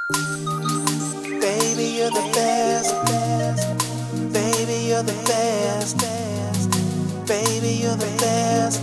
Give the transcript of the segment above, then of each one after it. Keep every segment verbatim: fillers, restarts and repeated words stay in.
Baby, you're the best. Baby, you're the best. Baby, you're the best.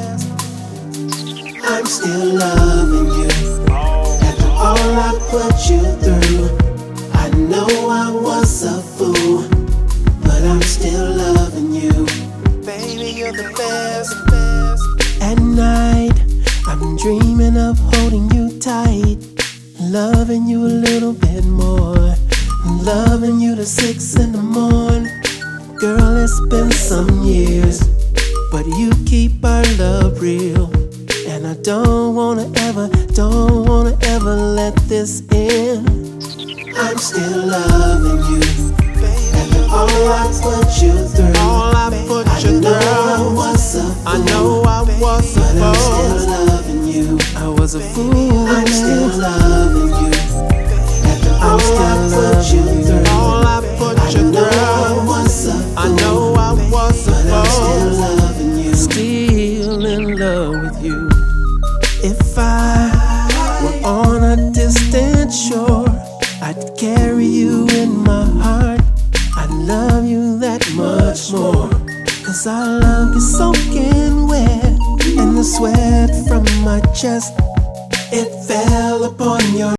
I'm still loving you. After all I put you through, I know I was a fool, but I'm still loving you. Baby, you're the best. At night, I'm dreaming of holding you tight, loving you a little bit more, loving you till six in the morning. Girl, it's been some years, but you keep our love real. And I don't wanna ever, don't wanna ever let this end. I'm still loving you. After all I put you through, All I put I you know through, I was a fool, I know I was a but I'm still fool. loving you. I was a fool. I'm still loving you. After all I still put you loving you. through, All I put I you know I through, was a fool, I know I was a but I'm still fool. loving you. Still in love with you. If I were on a distant shore, I'd carry you in my heart. I'd love you that much more, 'cause our love is soaking wet, and the sweat from my chest, it fell upon your